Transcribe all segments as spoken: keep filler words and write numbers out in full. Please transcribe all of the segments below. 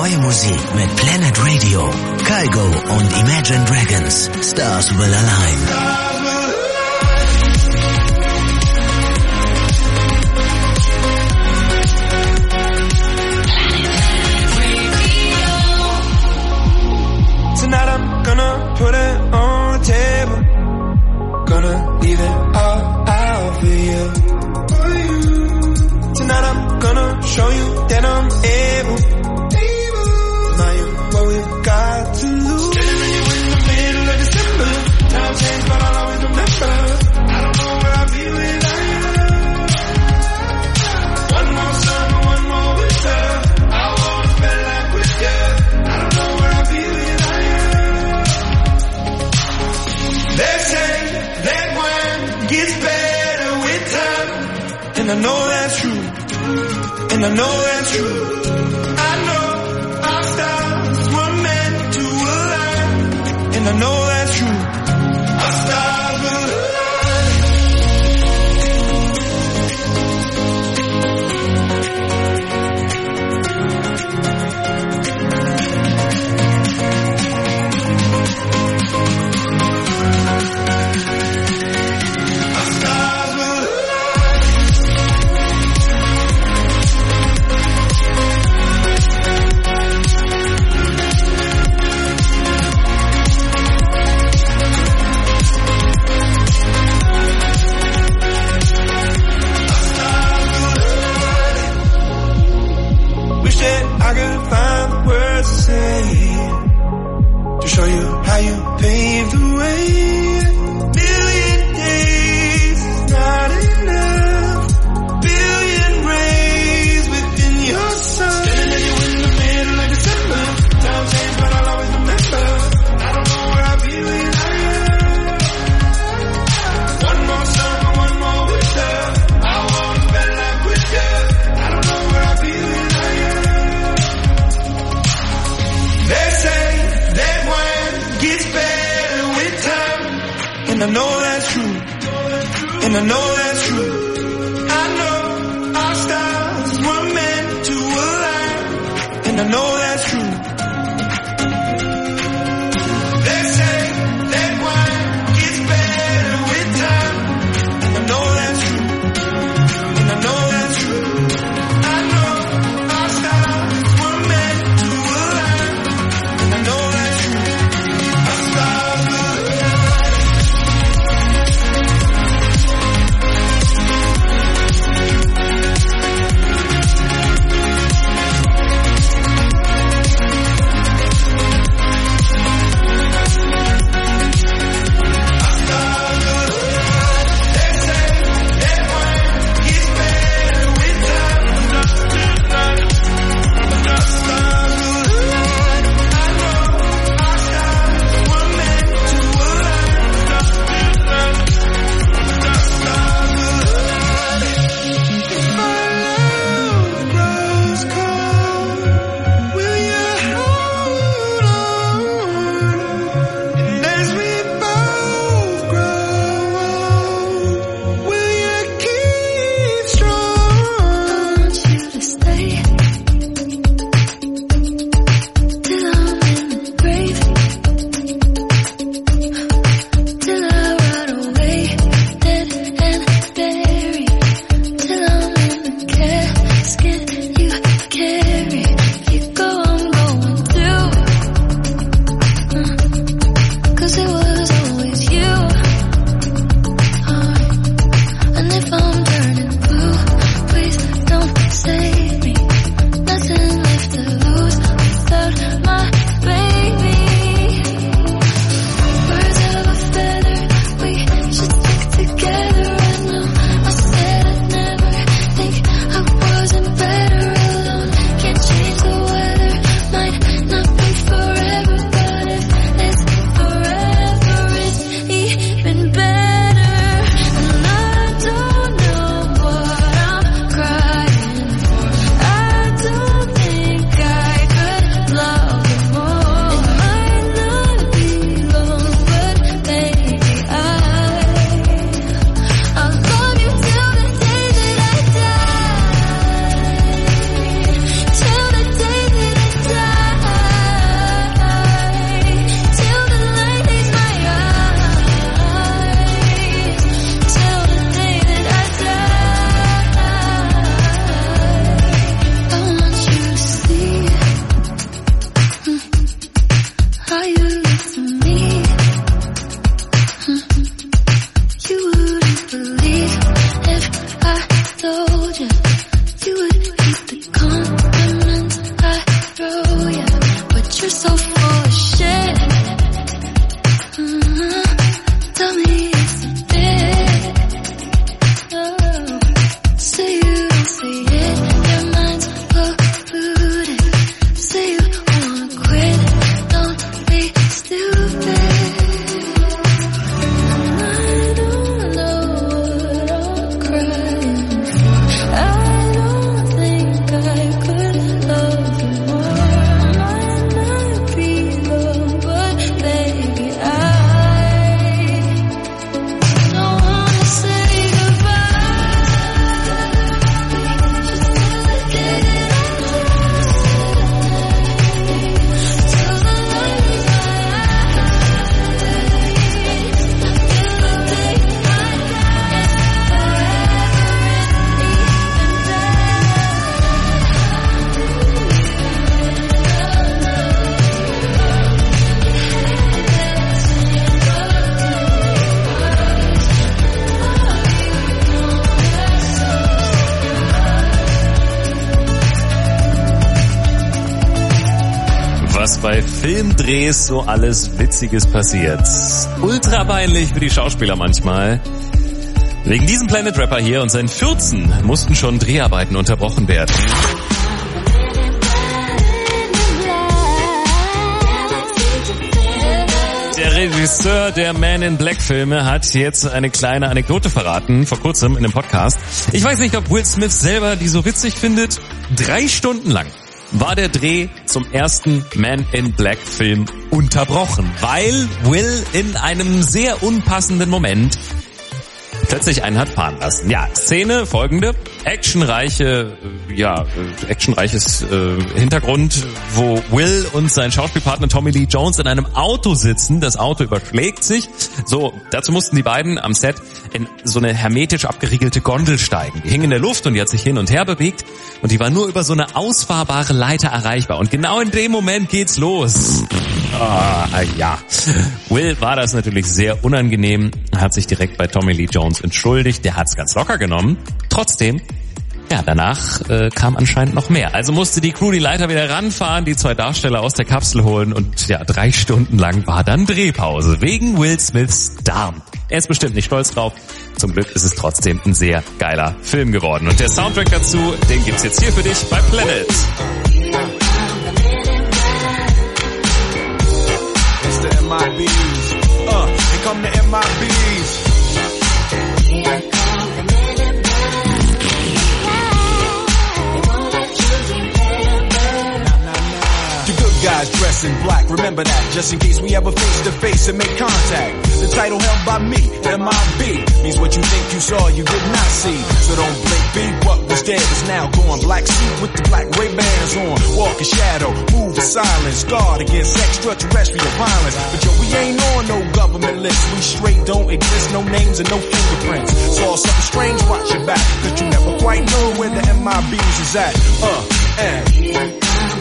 Neue Musik mit Planet Radio, Kygo und Imagine Dragons. Stars Will Align. Tonight I'm gonna put it on the table. Gonna leave it all out for you. Tonight I'm gonna show you that I'm able. Now you're what we've got to lose. Standing with you in the middle of December. Time changed, but I'll always remember. I don't know where I'll be without you. One more summer, one more winter. I wanna spend life with you. I don't know where I'll be without you. They say that when gets better with time, and I know that's true, and I know that's true. I know our stars were meant to align, and I know that's true. Our stars will I could find the words to say to show you how you paved the way. Million days is not enough. Billion rays within your sun. Standing there, you in the middle of December. Time changed, but I'll always remember. I don't know where I'll be without you. One more summer, one more winter. I wanna spend life with you. I don't know where I'll be without you. They say that when gets better with time, and I know that's true, and I know that's true. I know our stars were meant to align, and I know that's true. They say that when gets better with time, and I know that's true, and I know that's true. I know our stars were meant to align. I know that's true. Our stars will align. told you you would keep the compliments I throw you, but you're so full of shit. Uh-huh. Tell me it's a bit. Oh. Say you don't see it, your mind's polluted. Say you wanna quit, don't be stupid. Was bei Filmdrehs so alles Witziges passiert. Ultra peinlich für die Schauspieler manchmal. Wegen diesem Planet Rapper hier und seinen Fürzen mussten schon Dreharbeiten unterbrochen werden. Der Regisseur der Man in Black Filme hat jetzt eine kleine Anekdote verraten, vor kurzem in einem Podcast. Ich weiß nicht, ob Will Smith selber die so witzig findet. Drei Stunden lang war der Dreh zum ersten Man in Black Film unterbrochen, weil Will in einem sehr unpassenden Moment plötzlich einen hat fahren lassen. Ja, Szene folgende: actionreiche, ja, actionreiches äh, Hintergrund, wo Will und sein Schauspielpartner Tommy Lee Jones in einem Auto sitzen. Das Auto überschlägt sich. So, dazu mussten die beiden am Set in so eine hermetisch abgeriegelte Gondel steigen. Die hing in der Luft und die hat sich hin und her bewegt und die war nur über so eine ausfahrbare Leiter erreichbar. Und genau in dem Moment geht's los. Ah, ja. Will war das natürlich sehr unangenehm, hat sich direkt bei Tommy Lee Jones entschuldigt, der hat's ganz locker genommen. Trotzdem, ja, danach äh, kam anscheinend noch mehr. Also musste die Crew die Leiter wieder ranfahren, die zwei Darsteller aus der Kapsel holen und ja, drei Stunden lang war dann Drehpause wegen Will Smiths Darm. Er ist bestimmt nicht stolz drauf. Zum Glück ist es trotzdem ein sehr geiler Film geworden. Und der Soundtrack dazu, den gibt's jetzt hier für dich bei Planet. M I Bs, uh, they come to M I Bs. Guys dressed in black, remember that, just in case we ever face to face and make contact. The title held by me, M I B, means what you think you saw, you did not see. So don't blink, be what was dead is now gone. Black suit with the black Ray-Bans on, walk in shadow, move in silence, guard against extraterrestrial violence. But yo, we ain't on no government list, we straight don't exist, no names and no fingerprints. Saw something strange, watch your back, cause you never quite know where the M I Bs is at. Uh, and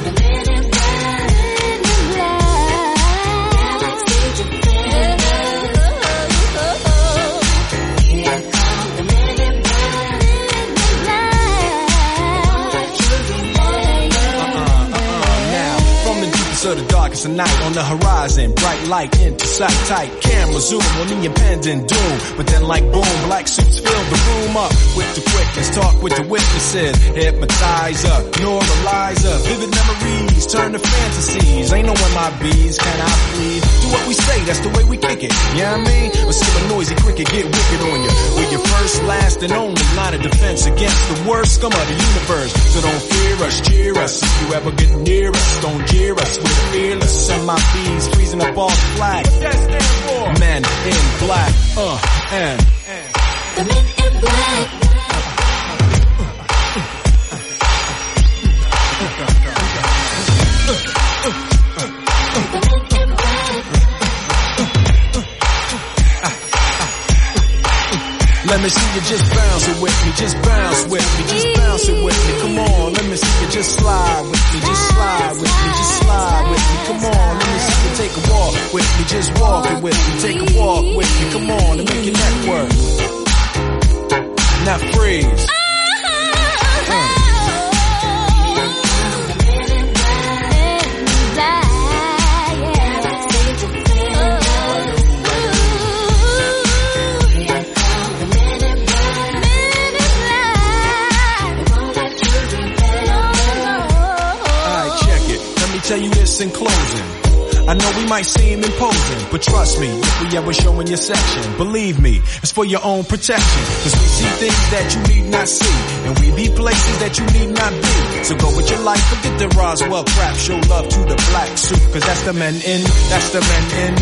of the darkest of night on the horizon, bright light into sight, tight camera zoom on the impending doom. But then like boom, black suits fill the room up with the quickness, talk with the witnesses, hypnotizer, normalizer, vivid memories turn to fantasies. Ain't no M I Bs, can I please? Do what we say, that's the way we kick it. You know what I mean? Or see a noisy cricket get wicked on you. We're your first, last, and only line of defense against the worst scum of the universe. So don't fear us, cheer us. If you ever get near us, don't jeer us. We're fearless, M I Bs freezing up all the flag. Men in black, uh, and the men in black. Let me see you just bounce it with me, just bounce with me, just bounce it with me, come on. Let me see you just slide with me, just slide with me, just slide with me, come on. Let me see you take a walk with me, just walk it with me, take a walk with me, come on, and make your neck work. Now freeze. in closing. I know we might seem imposing, but trust me, if we ever show in your section, believe me, it's for your own protection. Cause we see things that you need not see, and we be places that you need not be. So go with your life, forget the Roswell crap, show love to the black suit, cause that's the men in, that's the men in.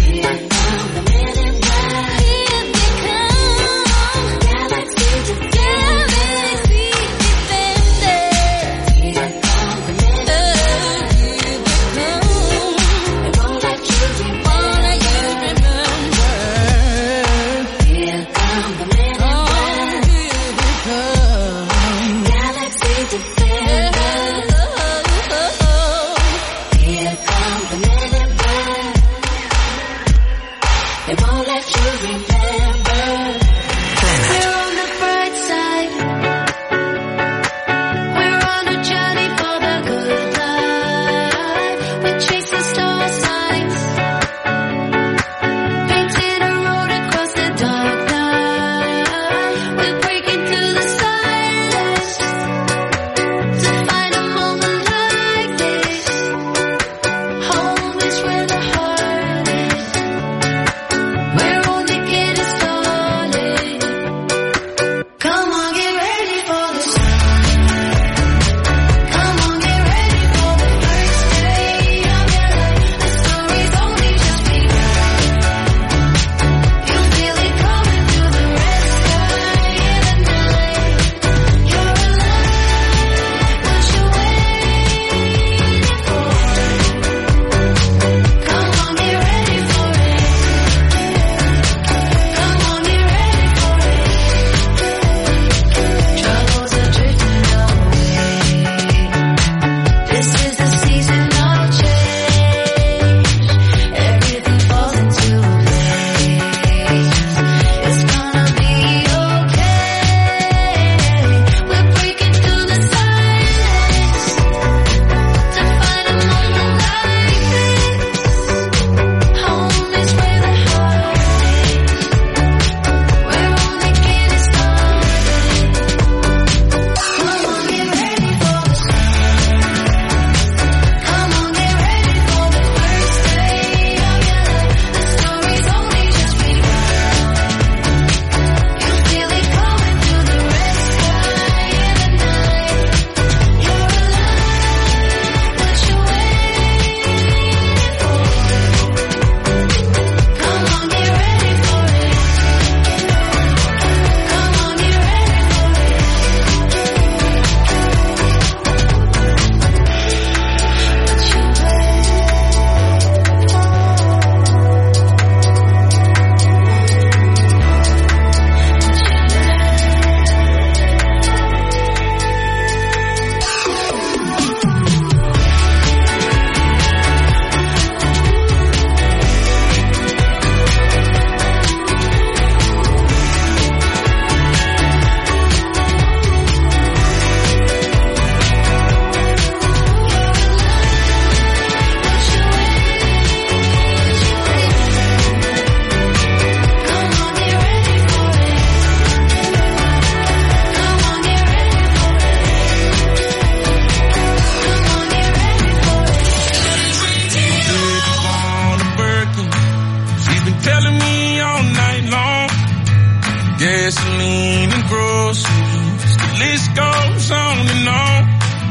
gasoline and groceries. The list goes on and on.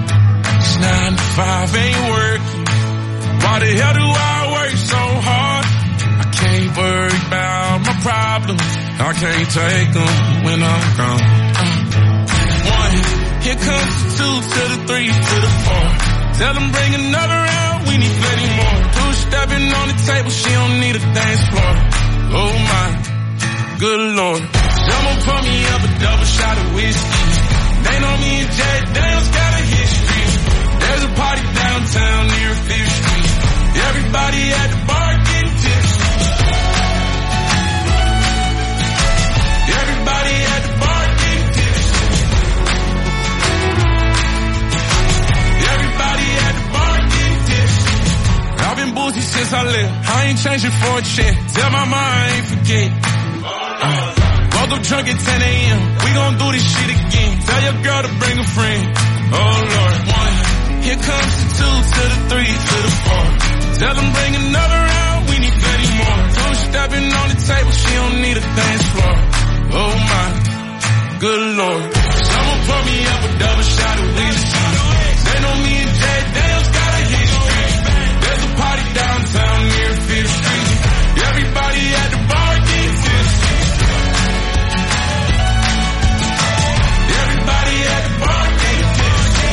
It's nine to five ain't working. Why the hell do I work so hard? I can't worry about my problems. I can't take them when I'm gone. Uh, one, here comes the two to the three to the four. Tell them bring another round, we need plenty more. Two stepping on the table, she don't need a dance floor. Oh my, good lord. Someone pour me up a double shot of whiskey. They know me and Jay Daniels got a history. There's a party downtown near Fifth Street. Everybody at the bar getting tipsy. Everybody at the bar getting tipsy. Everybody at the bar getting tipsy. I've been boozy since I left. I ain't changing for a check. Tell my mom I ain't forget. Uh, woke up drunk at ten a.m. We gon' do this shit again. Tell your girl to bring a friend. Oh Lord, one. Here comes the two to the three to the four. Tell them bring another round, we need thirty more. Two stepping on the table, she don't need a dance floor. Oh my, good lord. Someone pour me up a double shot of whiskey. They know me and Jay Dale's got a history. There's a party downtown near Fifth Street. Everybody at the bar getting tipsy. Everybody at the bar getting tipsy.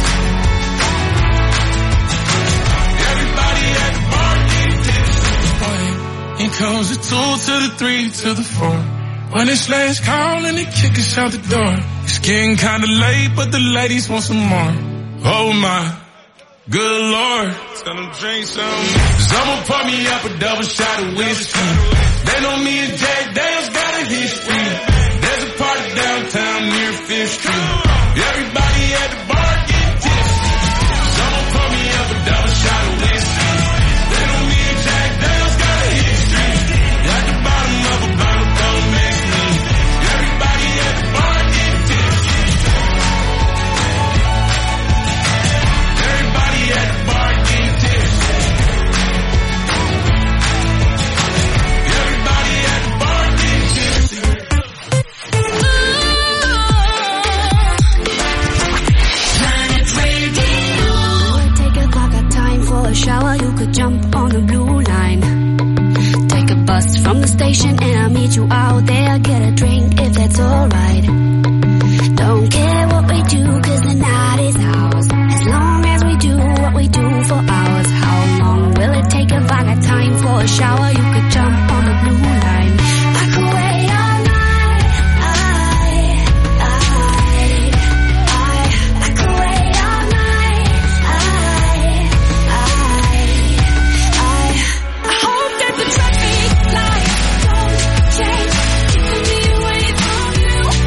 Everybody at the bar getting tipsy. Here comes the two to the three to the four. When it's last call and they kick us out the door. It's getting kinda late, but the ladies want some more. Oh my, good lord. Tell them drink some. Someone pour me up a double shot of whiskey. They know me and Jack Dale's got a history. There's a party downtown near Fifth Street. Everybody at the bar get tipsy. Someone pour me up a double shot of whiskey. They know me and Jack Dale's got a history. At the bottom of a bottle, don't mix me. Everybody at the bar get tipsy. Everybody at the bar get tipsy. Everybody at the bar get tipsy. Planet Radio. Take a clock, got time for a shower. You could jump on the blue line. Take a bus from the station and I'll meet you out there. Get a drink if that's alright. Don't care what we do, cause the night is ours. As long as we do what we do for hours. How long will it take if I got time for a shower? You could jump on the blue line. I could wait all night. I, I, I, I could wait all night. I, I, I, I hope that the traffic lights don't change, keeping me away from you.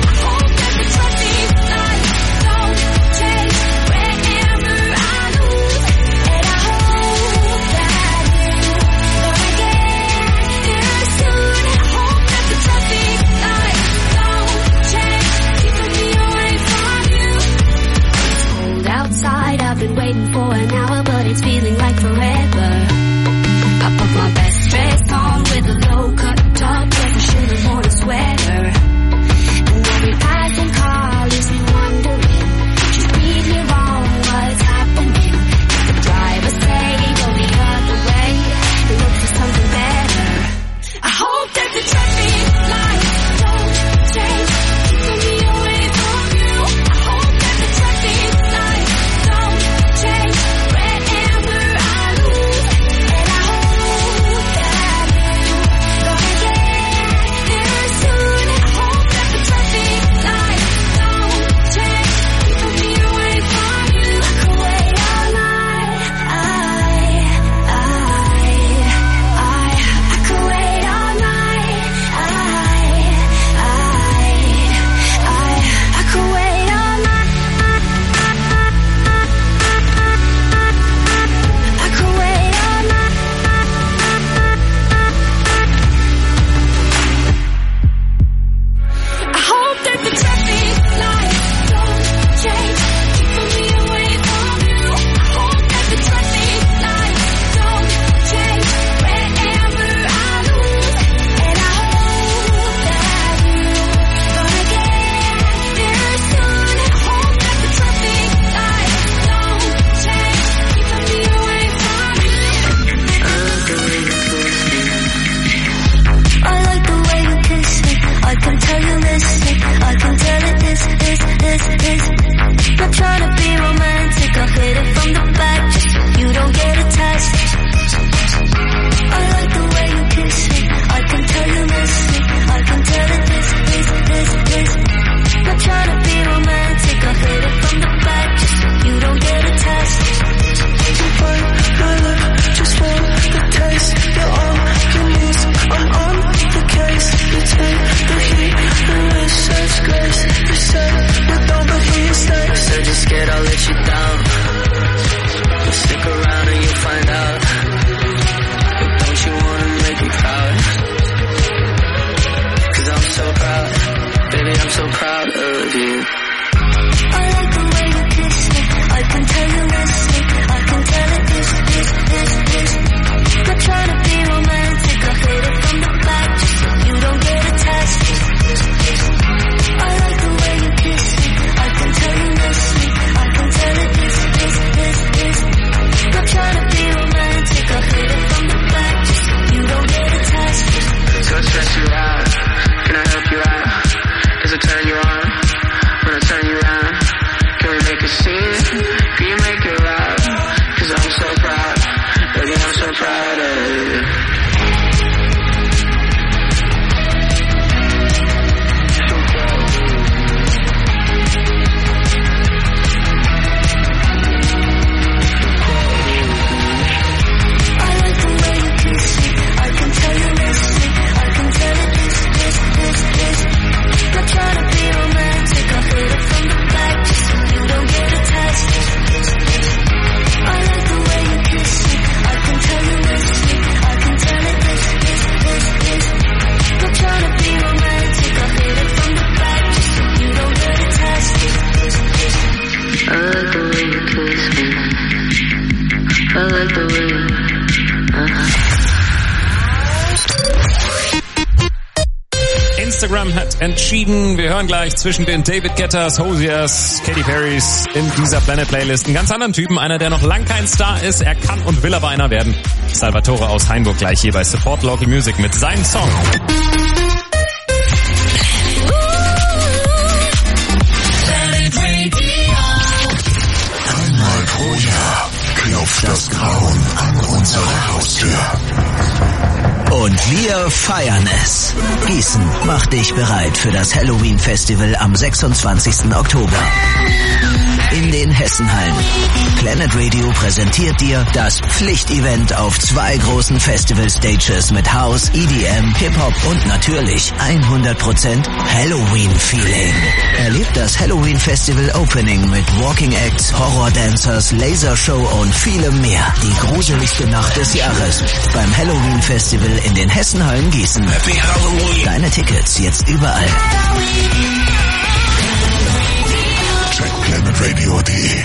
Brown hat entschieden. Wir hören gleich zwischen den David Guettas, Hoziers, Katy Perrys in dieser Planet Playlist einen ganz anderen Typen. Einer, der noch lang kein Star ist. Er kann und will aber einer werden. Salvatore aus Hainburg gleich hier bei Support Local Music mit seinem Song. Einmal pro Jahr klopft das Grauen an unsere Haustür. Und wir feiern es. Gießen macht dich bereit für das Halloween Festival am sechsundzwanzigsten Oktober. In den Hessenhallen. Planet Radio präsentiert dir das Pflichtevent auf zwei großen Festival-Stages mit House, E D M, Hip-Hop und natürlich hundert Prozent Halloween-Feeling. Erlebt das Halloween Festival Opening mit Walking Acts, Horror-Dancers, Lasershow und vielem mehr. Die gruseligste Nacht des Jahres beim Halloween Festival in den Hessenhallen Gießen. Deine Tickets jetzt überall. Check planet radio punkt de.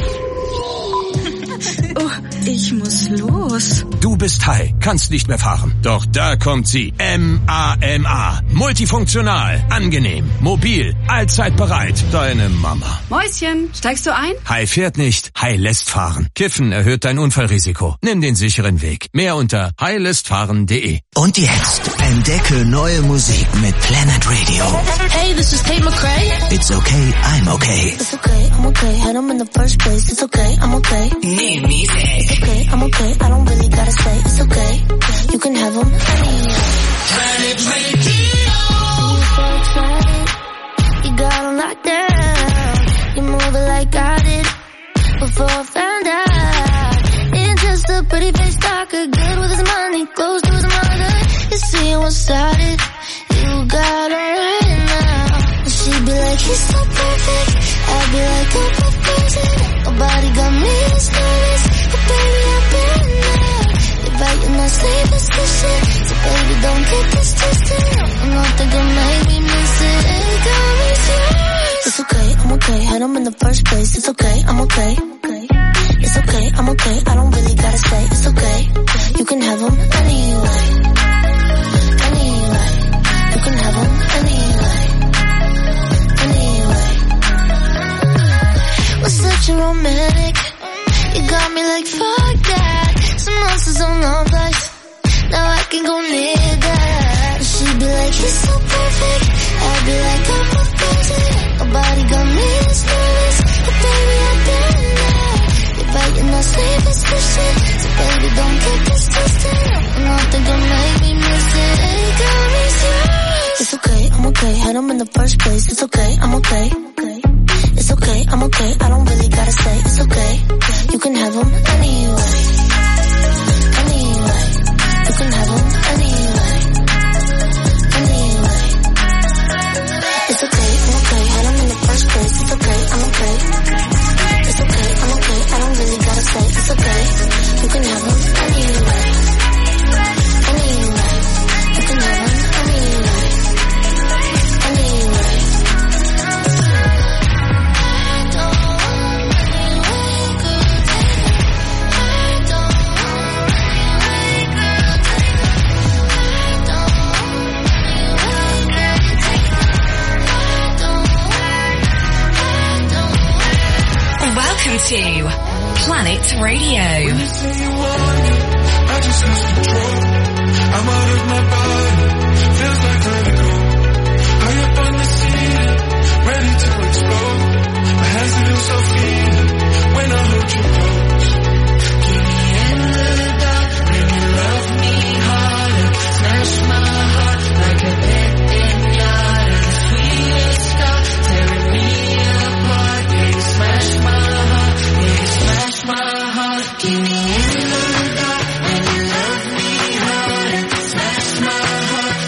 Oh, ich muss los. Du bist high, kannst nicht mehr fahren. Doch da kommt sie. M A M A. Multifunktional, angenehm, mobil, allzeit bereit. Deine Mama. Mäuschen, steigst du ein? High fährt nicht, High lässt fahren. Kiffen erhöht dein Unfallrisiko. Nimm den sicheren Weg. Mehr unter high lässt fahren punkt de. Und jetzt entdecke neue Musik mit Planet Radio. Hey, this is Tate McRae. It's okay, I'm okay. It's okay, I'm okay. Had them in the first place. It's okay, I'm okay. New music. It's okay, I'm okay. I don't really gotta say it's okay. You can have them. Planet Radio. You so excited. You got them locked down. You move it like I did before I found out. It's just a pretty face talker, good with his money, close to his mother. You see what's started. You got her right now. She'd be like, he's so perfect. I'd be like, I'm proposing. Nobody got me as nervous. But baby, I've been there. You're biting my sleeve, it's the shit. So baby, don't get this twisted. I'm not thinking maybe miss it. Ain't got me serious. It's okay, I'm okay. Had them in the first place. It's okay, I'm okay. It's okay, I'm okay. I don't really gotta say it's okay. You can have them anyway. Anyway. You can have them anyway. Anyway. Was such a romantic. You got me like fuck that. Some monsters on the place. Now I can go near that. She'd be like, he's so perfect. I'd be like, I'm proposing. Nobody got me as nervous. But baby, I've been there. You're biting my sleeve, it's the shit. So baby, don't get this twisted. I'm not thinking maybe miss it. Ain't got me serious. It's okay, I'm okay. Had them in the first place. It's okay, I'm okay. It's okay, I'm okay. I don't really gotta say it's okay. You can have them anyway. Anyway. You can have them anyway. Anyway. It's okay, I'm okay. Had them in the first place. It's okay, I'm okay. It's okay, I'm okay. I don't really gotta say it's okay. You can have them anyway. Anyway. You can have them anyway. Anyway. Welcome to Planet Radio. When you say you want me, I just lose control. I'm out of my body, feels like vertigo. High up on the ceiling, ready to explode. My hands feel so feeling when I hold you close. Get me in the dark, make me love me harder. Smash my heart like a pet pinata. The sweetest star tearing me apart. Yeah, you smash my heart, yeah, you smash my heart. Get me in the dark, and you love me harder. Smash my heart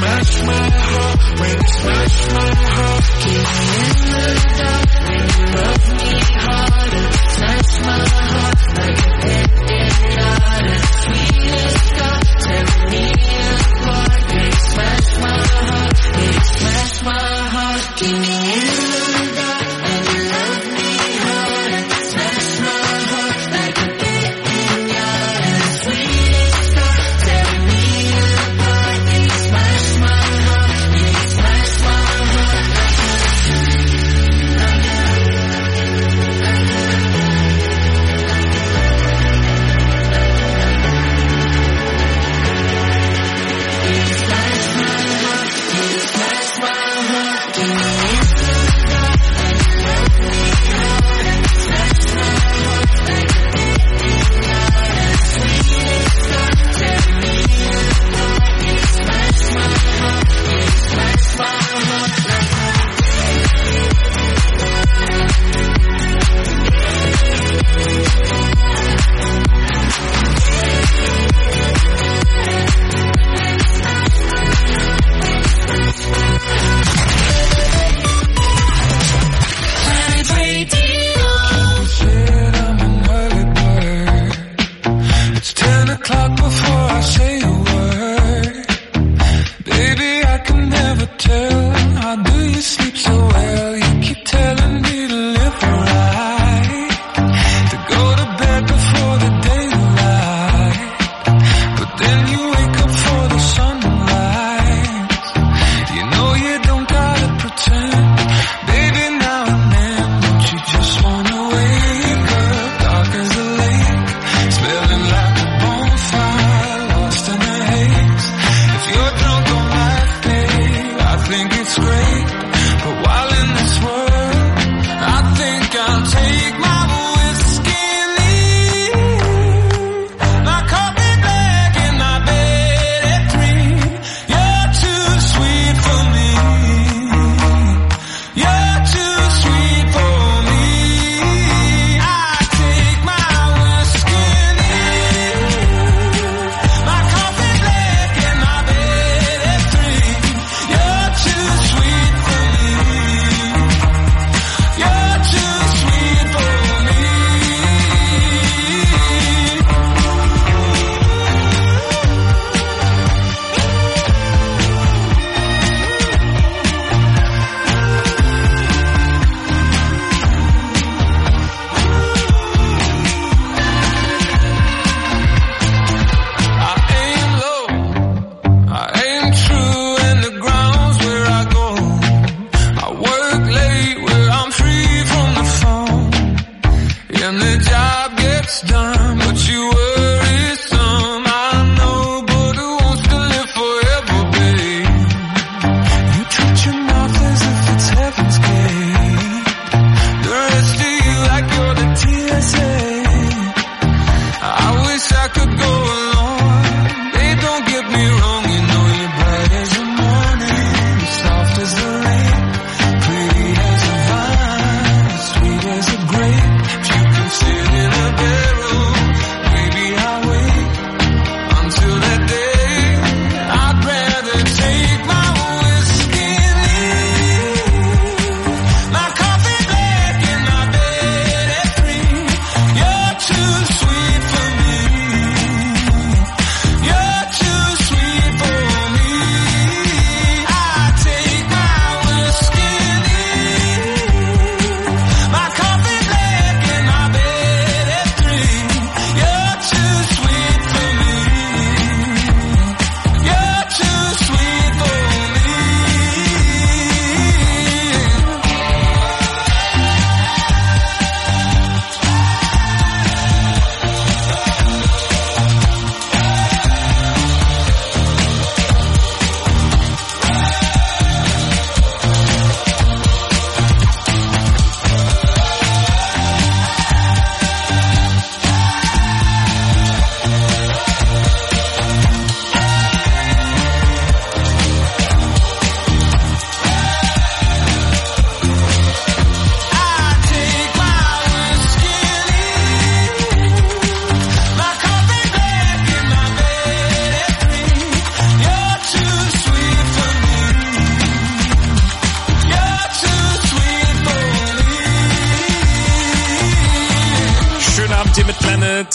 smash my heart, when you smash my heart. Keep me in the dark when you love me harder. Smash my heart like a pinata. Sweetest God, tear me apart. When you smash my heart, when you smash my heart. Keep me in the dark when you love me harder. Smash my heart like a pinata. Sweetest God, tear me apart. When you smash my heart, when you smash my heart.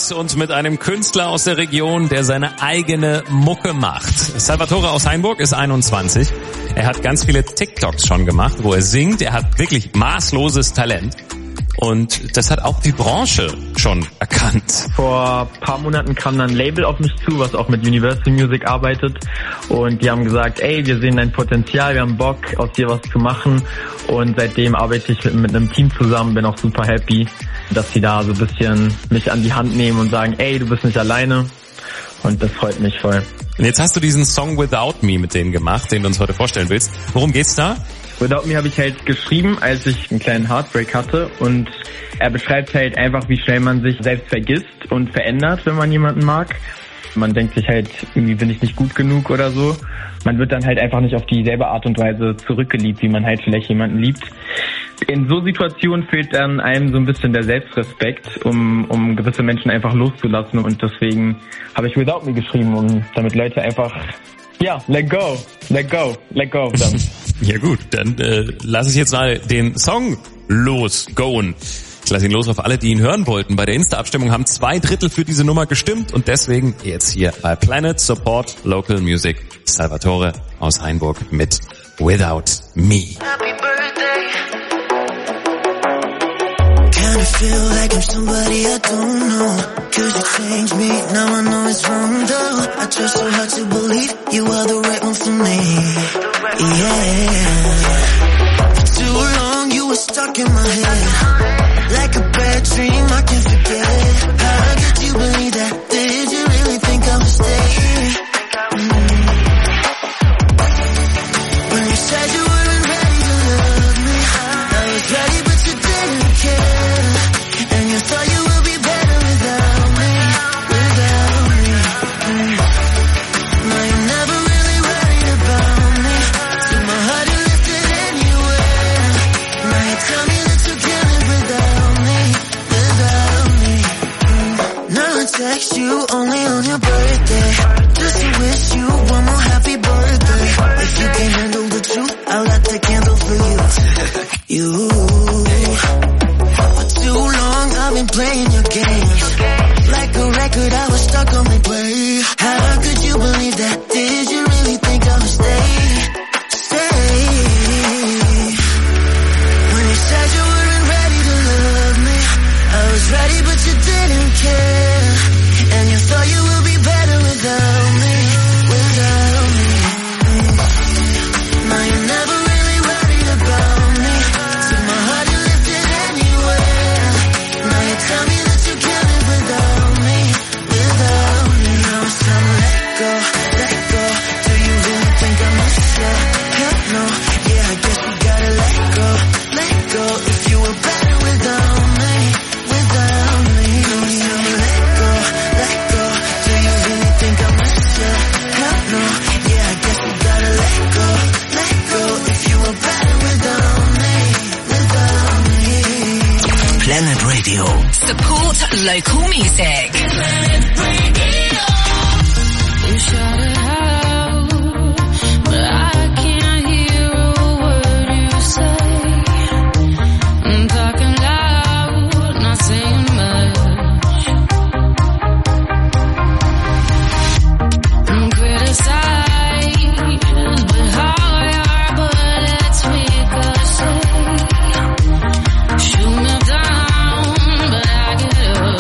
Welt und mit einem Künstler aus der Region, der seine eigene Mucke macht. Salvatore aus Hainburg ist einundzwanzig. Er hat ganz viele TikToks schon gemacht, wo er singt. Er hat wirklich maßloses Talent. Und das hat auch die Branche schon erkannt. Vor ein paar Monaten kam dann ein Label auf mich zu, was auch mit Universal Music arbeitet. Und die haben gesagt, ey, wir sehen dein Potenzial, wir haben Bock, aus dir was zu machen. Und seitdem arbeite ich mit, mit einem Team zusammen, bin auch super happy, dass sie da so ein bisschen mich an die Hand nehmen und sagen, ey, du bist nicht alleine. Und das freut mich voll. Und jetzt hast du diesen Song Without Me mit denen gemacht, den du uns heute vorstellen willst. Worum geht's da? Without Me habe ich halt geschrieben, als ich einen kleinen Heartbreak hatte, und er beschreibt halt einfach, wie schnell man sich selbst vergisst und verändert, wenn man jemanden mag. Man denkt sich halt, irgendwie bin ich nicht gut genug oder so. Man wird dann halt einfach nicht auf dieselbe Art und Weise zurückgeliebt, wie man halt vielleicht jemanden liebt. In so Situationen fehlt dann einem so ein bisschen der Selbstrespekt, um, um gewisse Menschen einfach loszulassen, und deswegen habe ich Without Me geschrieben, um damit Leute einfach, ja, let go, let go, let go of them. Ja gut, dann äh, lasse ich jetzt mal den Song losgoen. Ich lasse ihn los auf alle, die ihn hören wollten. Bei der Insta-Abstimmung haben zwei Drittel für diese Nummer gestimmt und deswegen jetzt hier bei Planet Support Local Music Salvatore aus Hainburg mit Without Me. Happy birthday. Kinda feel like I'm somebody I don't know. Cause you changed me, now I know it's wrong though. I try so hard to believe you are the right one for me. Yeah. For too long you were stuck in my head. Like a bad dream I can't forget. How could you believe that? Did you really think I would stay? Mm. When you said you weren't ready to love me, I was ready but you didn't care. And you thought you would be better without me, without me. Mm. Now you're never really worried about me. Took my heart and left it anywhere. Now you tell me that you can't live without me, without me. Mm. Now I text you only on your birthday, just to wish you one more happy birthday. If you can't handle the truth, I'll light the candle for you. You. For too long I've been playing your games. Like a record I was stuck on the play. How could you believe that? Did you really think I would stay? Stay. When you said you weren't ready to love me, I was ready but you didn't care. And you thought you would be better without me, without me. Now you're never really worried about me. Took my heart and left it anywhere. Now you tell me that you can't live without me, without me. Now it's time to let go, let go. Do you really think I miss you? Hell no, yeah, I guess we gotta let go, let go. If you were better without me, without me. Now it's time to let go, let go. Do you really think I miss you? Hell no, yeah, I guess we gotta let go, let go. If you were better without me, without me. Planet Radio. Support local music. You shout it out, but I can't hear a word you say. I'm talking loud, not saying much. I'm criticized, but how your bullets ricochet. Shoot me down, but I get up.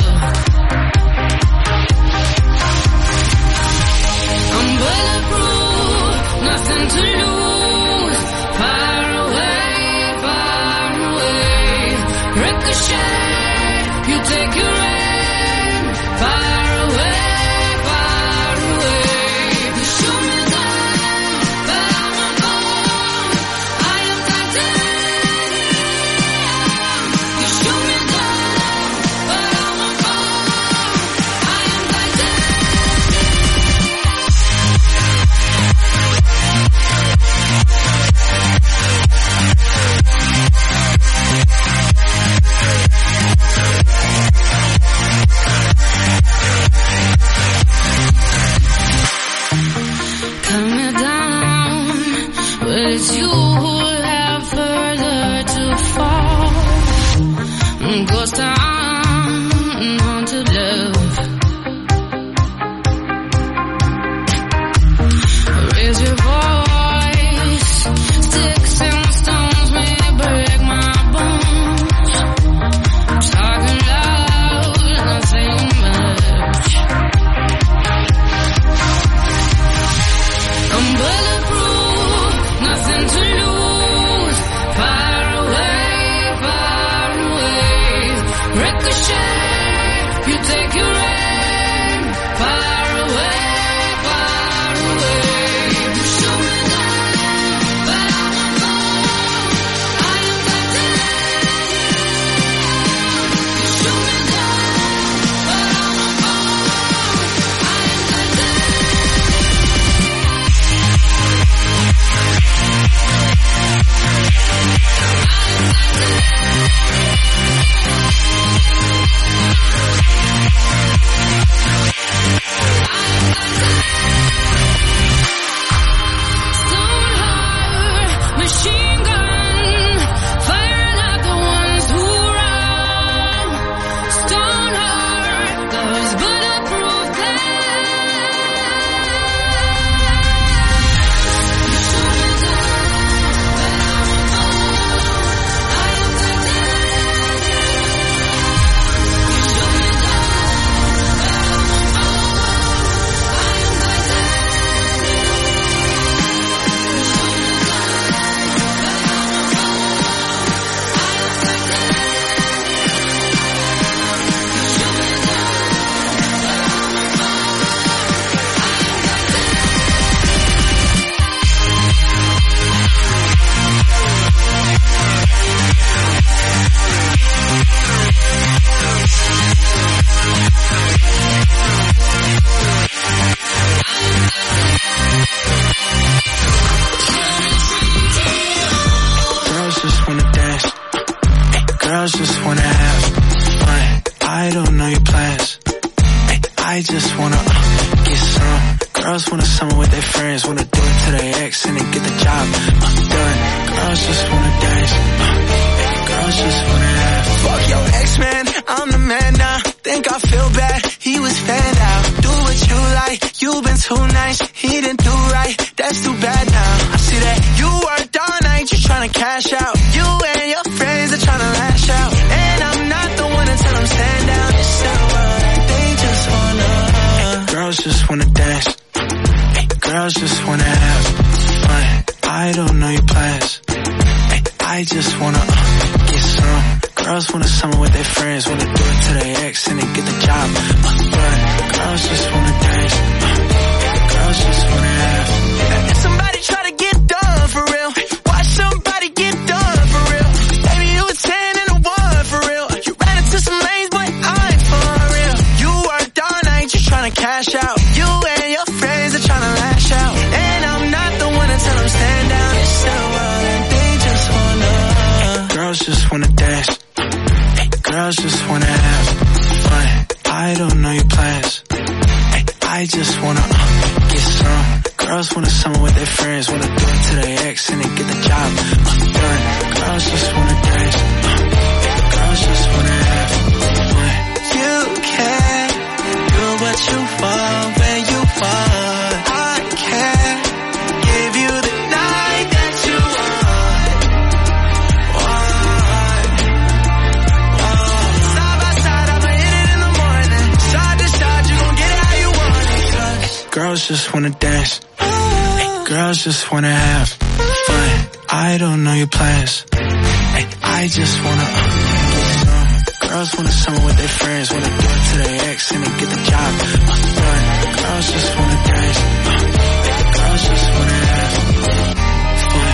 I'm bulletproof, nothing to lose. Far away, far away. Ricochet, you take your aim. Far away, far away. You shoot me down, but I'm a bomb. I am titanium. You shoot me down, but I'm a bomb. I am titanium. Cut me down, but it's you who have further to fall. Ghost town, haunted love. summer with their friends, wanna do it to their ex and then get the job uh, done. Girls just wanna dance. Uh, girls just wanna have. Fuck your ex, man. I'm the man now. Think I feel bad. He was fanned out. Do what you like. You've been too nice. He didn't do right. That's too bad now. I see that you worked all night. You're trying to cash out. You and your friends are trying to lash out. And I'm not the one to tell them stand down. It's not what they just wanna. Girls just wanna dance. Hey, girls just wanna have fun. I don't know your plans. Hey, I just wanna uh, get some. Girls wanna summer with their friends, wanna do it to their ex and then get the job uh, done. Girls just wanna dance. Uh, girls just wanna have. If somebody try to get done for real, watch somebody get done for real. Baby, you a ten and a one for real. You ran into some lanes, but I ain't for real. You worked all night, you tryna cash out. You and your friends are tryna lash out. And I'm not the one to tell them stand down. It's so well, and they just wanna. Girls just wanna dance. Hey, girls just wanna have fun. I don't know your plans. Hey, I just wanna uh, get some. Girls wanna summer with their friends, wanna do it to their ex and then get the job uh, done. Girls just wanna dance. Uh, girls just wanna have fun. You can do what you want when you want. I can give you the night that you want. Want. Want. Side by side, I'ma hit it in the morning. Side to side, you gon' get it how you want it. 'Cause girls just wanna dance. Hey, girls just wanna have fun. I don't know your plans. Hey, I just wanna uh, get some. Girls wanna summer with their friends, wanna do it to their ex and then get the job uh, done. Girls just wanna dance. Uh, girls just wanna have fun.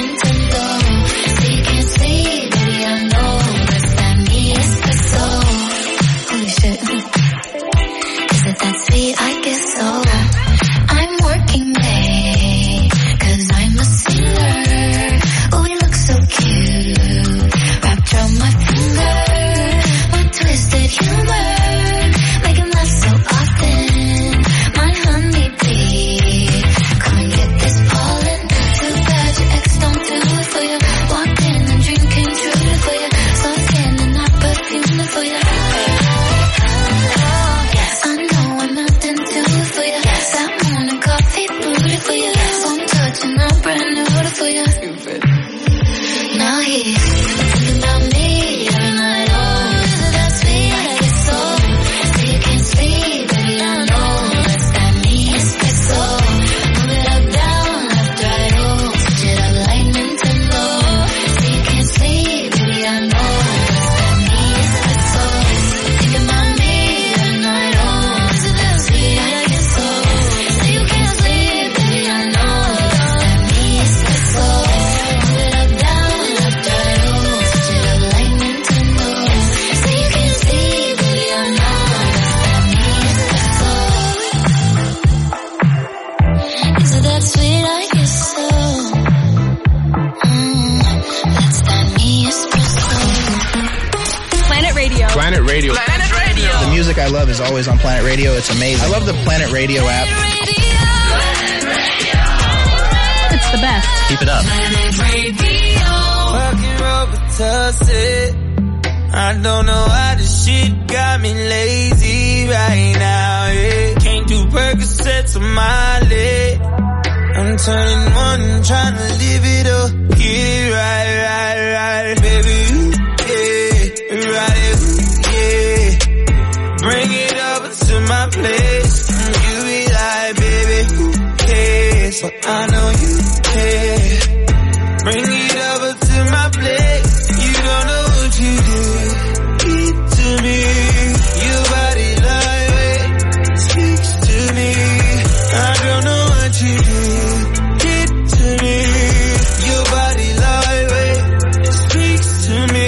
So Planet Radio. Planet Radio. The music I love is always on Planet Radio. It's amazing. I love the Planet Radio app. It's the best. Keep it up. Planet Radio. Fucking Robitussin. I don't know why this shit got me lazy right now, yeah. Can't do Percocets on my leg. I'm turning one, trying to live it up. Get it right, right, right. Baby, ooh, yeah. Right it, ooh, yeah. Bring it over to my place. You be like, baby, who cares? But I know you care. Bring it over to my place. You don't know what you do. Eat to me. Your body lightweight speaks to me. I don't know what you do. Get to me. Your body lightweight speaks to me.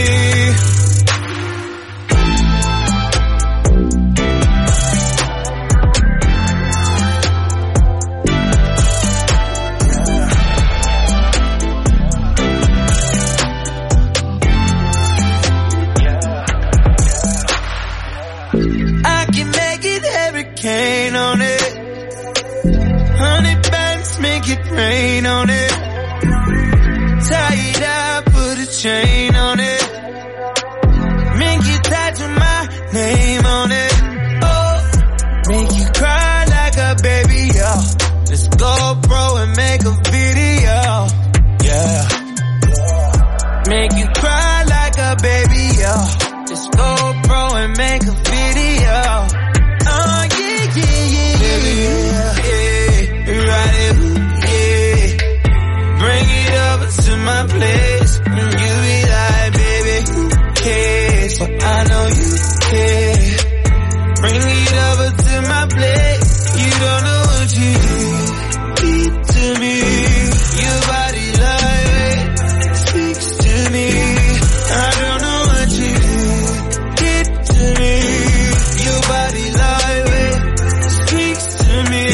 I can make it hurricane on it. Honey bands make it rain on it. Tie it up, put a chain on it. Make you tattoo my name on it. Oh, make you cry like a baby, yo. Let's go, bro, and make a video. Yeah. Make you cry like a baby, yo. Let's go, bro, and make a video. Oh, yeah, yeah, yeah, baby, yeah, yeah, right it, yeah. Bring it over to my place. And you be like, baby, who cares? But I know you care. Bring it over to my place. You don't know what you do. Eat to me. Your body lightweight speaks to me. I don't know what you do. Get to me. Your body lightweight speaks to me.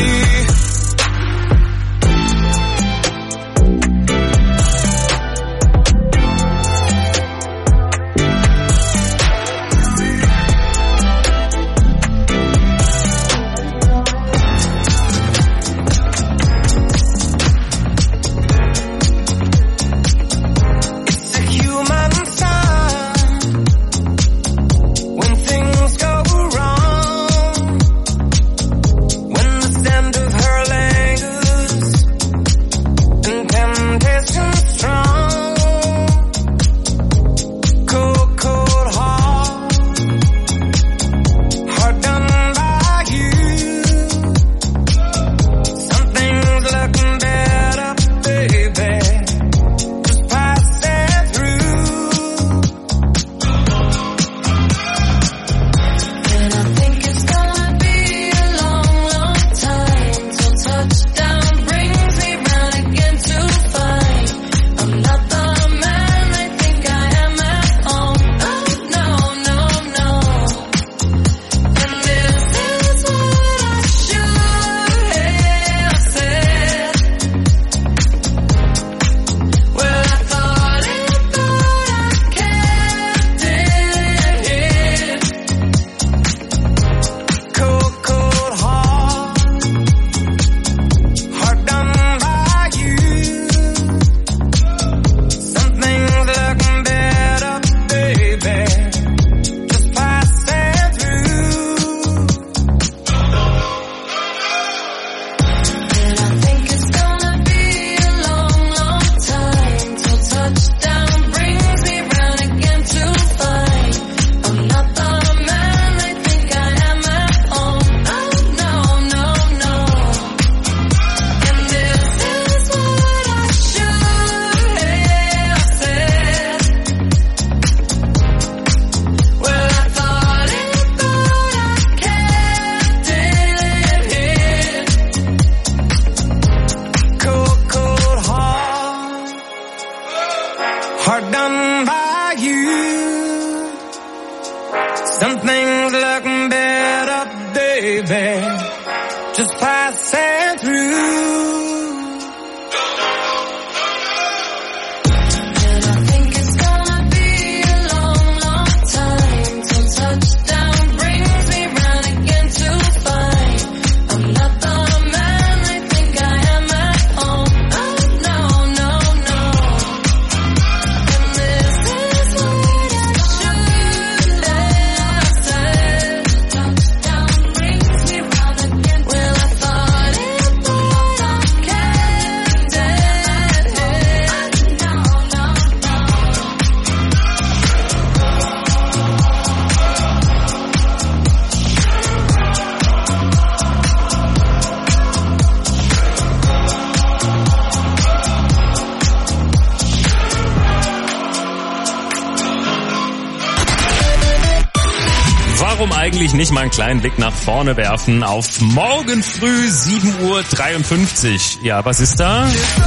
It's a human sign when things go wrong. When the scent of her lingers and temptation strong. Cold, cold heart, heart done by you. Something's looking better, baby. Just pass it through. And I think it's gonna be a long, long time till touchdown brings me round again to find I'm not the man they think I am at home. Oh no, no, no. And this is what I should have said. Well, I thought it, but I kept it hid. Cold, cold heart, heart done by you. Something's looking better, baby. Just pass it through. And I think it's gonna be a long, long time till touchdown brings me round again to find I'm not the man they think I am at home. Oh no, no, no. And this is what I should have said. Well, I thought it, but I kept it hid. Cold, cold heart, heart done by you. Something's looking better, baby. Just pass it through. And I think it's gonna be a long, long time till touchdown warum eigentlich nicht mal einen kleinen Blick nach vorne werfen auf morgen früh sieben Uhr dreiundfünfzig. Ja, was ist da?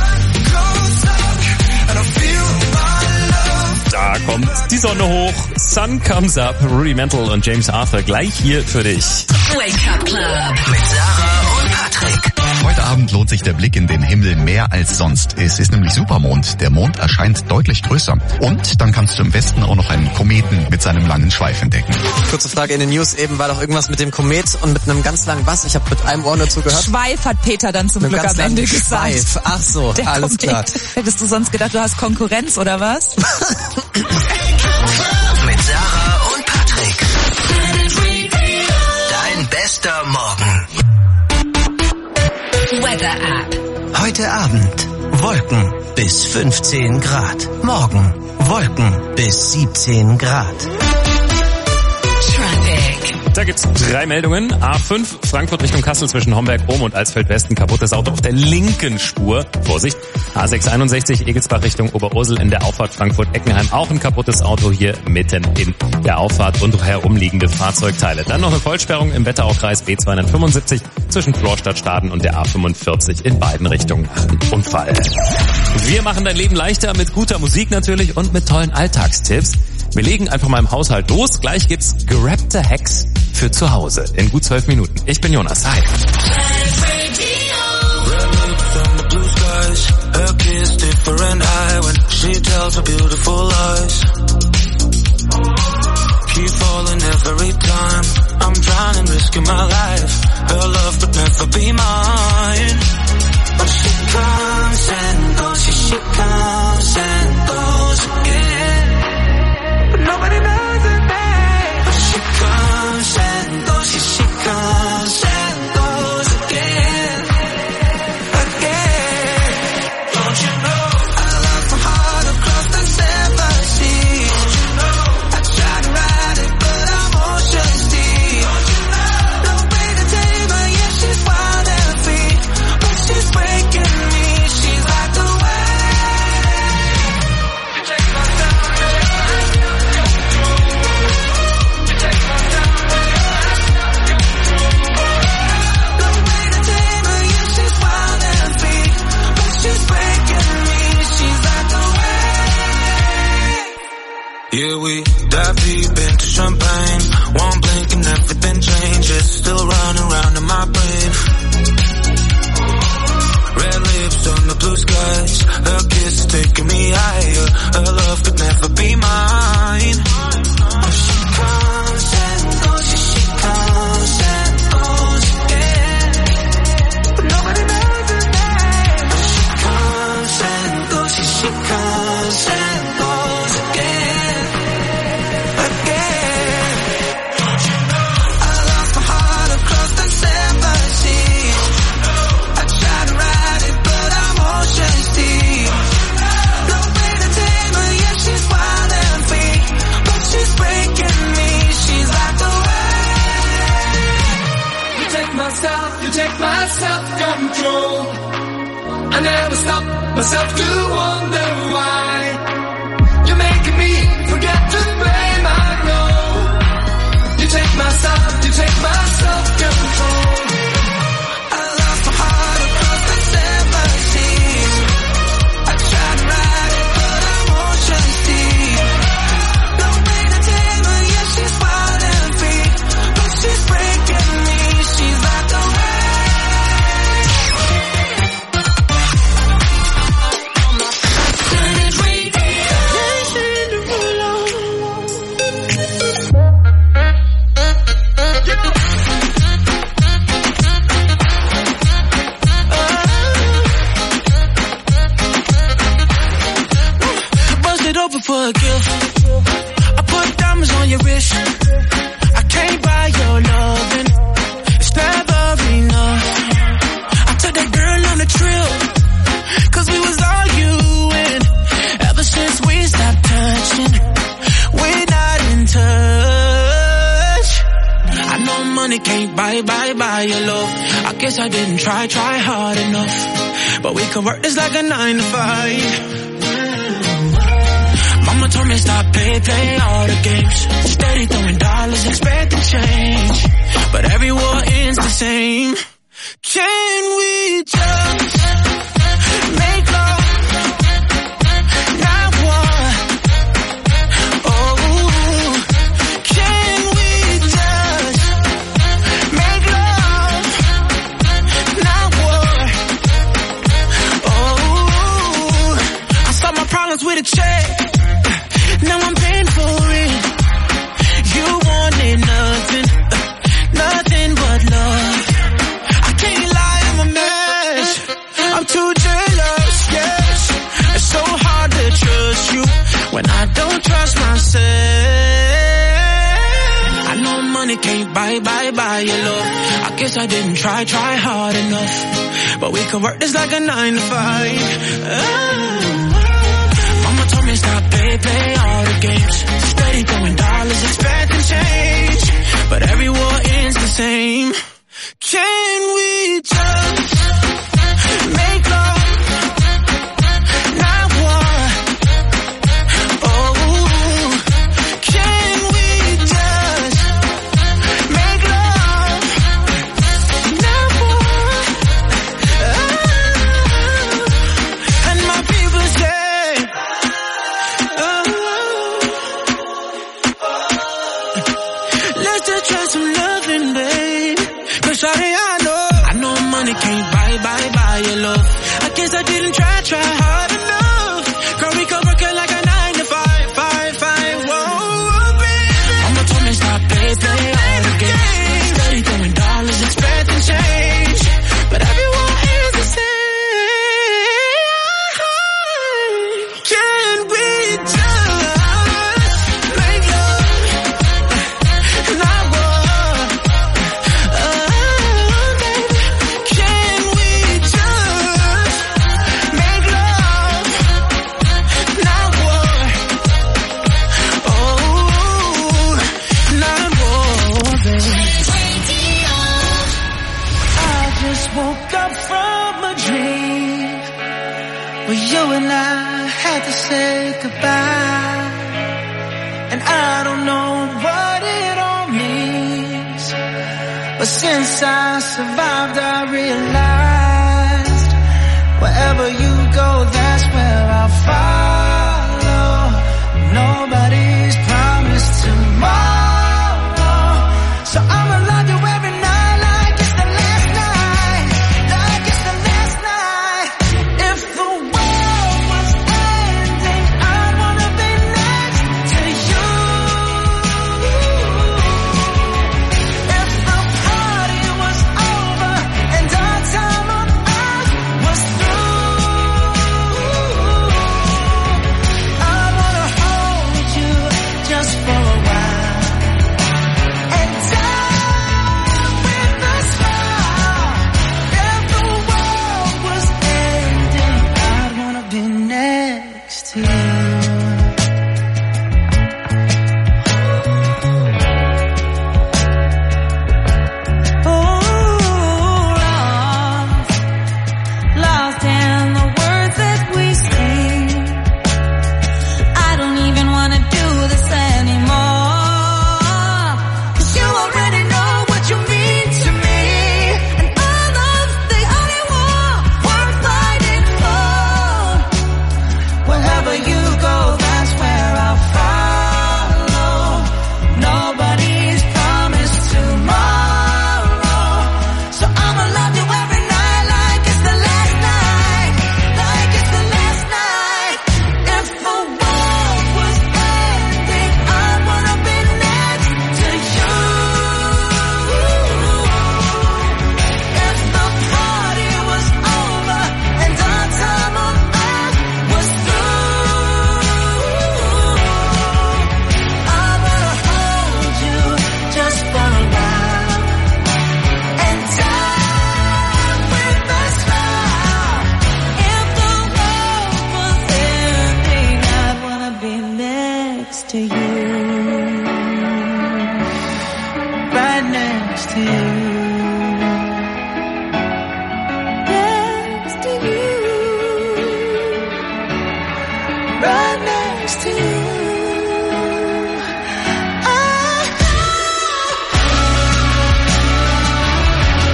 Da kommt die Sonne hoch. Sun comes up. Rudimental und James Arthur gleich hier für dich. Wake Up Club Mit Sarah und Patrick. Heute Abend lohnt sich der Blick in den Himmel mehr als sonst. Es ist nämlich Supermond. Der Mond erscheint deutlich größer. Und dann kannst du im Westen auch noch einen Kometen mit seinem langen Schweif entdecken. Kurze Frage in den News eben, war doch irgendwas mit dem Komet und mit einem ganz langen was? Ich habe mit einem Ohr nur zugehört. Schweif hat Peter dann zum Mit Glück ganz am Ende langen gesagt. Schweif. Ach so, Der alles Komet. klar. Hättest du sonst gedacht, du hast Konkurrenz oder was? Mit Sarah und Patrick. Dein bester Morgen. Weather App. Heute Abend Wolken bis fünfzehn Grad. Morgen Wolken bis siebzehn Grad. Traffic. Da gibt's drei Meldungen. A fünf, Frankfurt Richtung Kassel zwischen Homberg-Ohm und Alsfeld-Westen. Kaputtes Auto auf der linken Spur. Vorsicht. A sechs einundsechzig, Egelsbach Richtung Oberursel in der Auffahrt Frankfurt-Eckenheim. Auch ein kaputtes Auto hier mitten in der Auffahrt und herumliegende Fahrzeugteile. Dann noch eine Vollsperrung im Wetteraukreis B zweihundertfünfundsiebzig zwischen Florstadt-Staden und der A fünfundvierzig in beiden Richtungen. Unfall. Wir machen dein Leben leichter mit guter Musik natürlich und mit tollen Alltagstipps. Wir legen einfach mal im Haushalt los. Gleich gibt's gerappte Hacks für zu Hause in gut zwölf Minuten. Ich bin Jonas. Hi. Her kiss different high when she tells her beautiful lies. Keep falling every time. I'm drowning, risking my life. Her love could never be mine. But she comes and goes, she, she comes and goes again. But nobody knows her name. But she comes and goes, she, she comes and goes again. Don't you know I love from heart across the seven seas? Don't you know I try to ride it, but I'm ocean deep. Don't you know no way to tame her, yeah, she's wild and free, but she's breaking me. She's like the wave. You take my time, you take my time, no way to tame her, yeah, she's wild and free, but she's breaking me. She's like the wave. Yeah, we dive deep into champagne. One blink and everything changes. Still running around in my brain. Red lips on the blue skies. Her kiss is taking me higher. Her love could never be mine. Oh, she comes and goes. She, she comes and goes again. But nobody knows her name. Oh, she comes and goes. She, she comes and goes again. Again. Don't you know I lost my heart across the seven seas? I try to ride it, but I'm ocean deep. No way to tame her, yeah, she's wild and free, but she's breaking me. She's like the wave. You take my self, you take my self-control. I never stop myself to wonder why. You're making me forget to blame, I know. You take my self, you take my self-control. I lost my heart across the seven seas. I try to ride it, but I'm ocean deep. No way to tame her, yeah, she's wild and free, but she's breaking me. She's like the wave. Bust it open for a gift. I put diamonds on your wrist. I can't buy your loving. It's never enough. I took that girl on a trip, cause we was arguing. Ever since we stopped touching, we're not in touch. I know money can't buy, buy, buy your love. I guess I didn't try, try hard enough. But we can work this like a nine to five. Mama told me stop, play, play all the games. Steady throwing dollars, expect to change. same. Can we just make love? Not war. Oh, can we just make love? Not war. Oh, I solved my problems with a check. Now I'm paying for it. You wanted nothing, nothing but love. I can't lie, I'm a mess. I'm too jealous, yes. It's so hard to trust you when I don't trust myself. I know money can't buy, buy, buy your love. I guess I didn't try, try hard enough. But we could work this like a nine to five. Oh. Mama told me stop, play, play all the games. Steady throwing dollars, expecting change. But every war ends the same. Can we just make love? Not war. Oh, can we just make love? Not war. Oh, and my people say, oh, let's just try some loving, babe. Cause shawty, I know, I know money can't buy, buy, buy your love. I guess I didn't try, try hard enough. Girl, we could work it like a nine to five, five, five, whoa, baby. Mama told me stop, play, play all the games. Steady throwing dollars, expecting change. But everyone is the same. Can we just make love? Not war. Oh, baby. Can we just make love? Not war. Oh, not war, baby. I just woke up from a dream where you and I had to say goodbye. And I don't know what it all means, but since I survived, I realized wherever you go, that's where I'll follow. Nobody's promised tomorrow, so I'ma love you every night like it's the last night, like it's the last night. If the world was ending, I wanna be next to you. If the party was over and our time on earth was through, I wanna hold you just for a while and die with a smile. If the world was ending, I'd wanna be next to you. Lost in the words that we sing. I don't even wanna do this anymore. 'Cause you already know what you mean to me. And all love's the only war worth fighting for. Wherever you go, that's where I'll follow. Nobody's promised tomorrow, so I'ma love you every night like it's the last night, like it's the last night. If the world was ending, I wanna be next to you. If the party was over and our time on earth was through, I wanna hold you just for a while and die with a smile. If the world was ending, I'd wanna be next to you, right next to you, next to you, right next to you. Ah,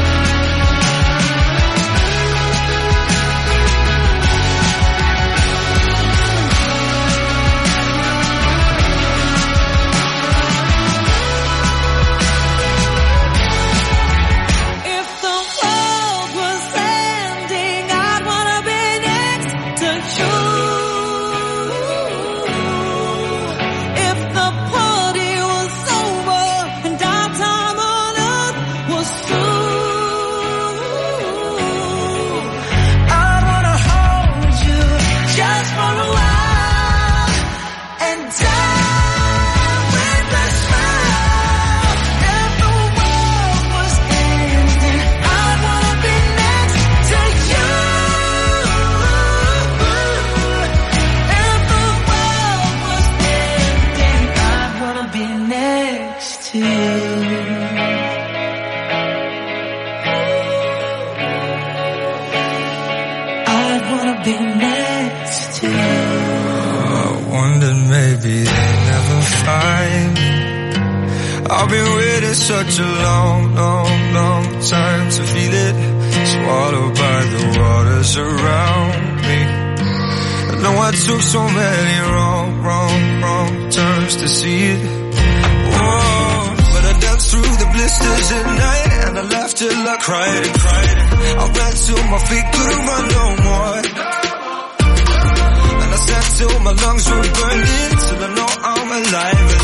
next to you. I'd wanna be next to you. I wondered maybe they never find me. I've been waiting such a long, long, long time to feel it, swallowed by the waters around me. I know I took so many wrong, wrong, wrong turns to see it. Whoa, but I danced through the blisters at night, and I laughed till I cried and cried. I ran till my feet couldn't run no more, and I sat till my lungs were burning, till I know I'm alive.